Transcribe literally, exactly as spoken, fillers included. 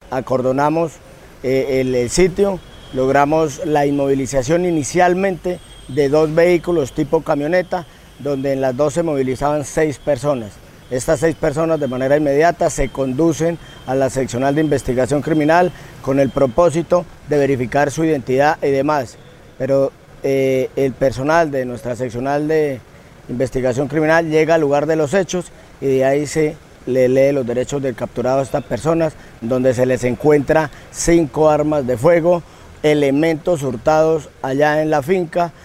acordonamos eh, el, el sitio, logramos la inmovilización inicialmente de dos vehículos tipo camioneta, donde en las dos se movilizaban seis personas. Estas seis personas de manera inmediata se conducen a la seccional de investigación criminal con el propósito de verificar su identidad y demás. Pero eh, el personal de nuestra seccional de investigación criminal llega al lugar de los hechos y de ahí se le lee los derechos del capturado a estas personas, donde se les encuentra cinco armas de fuego, elementos hurtados allá en la finca.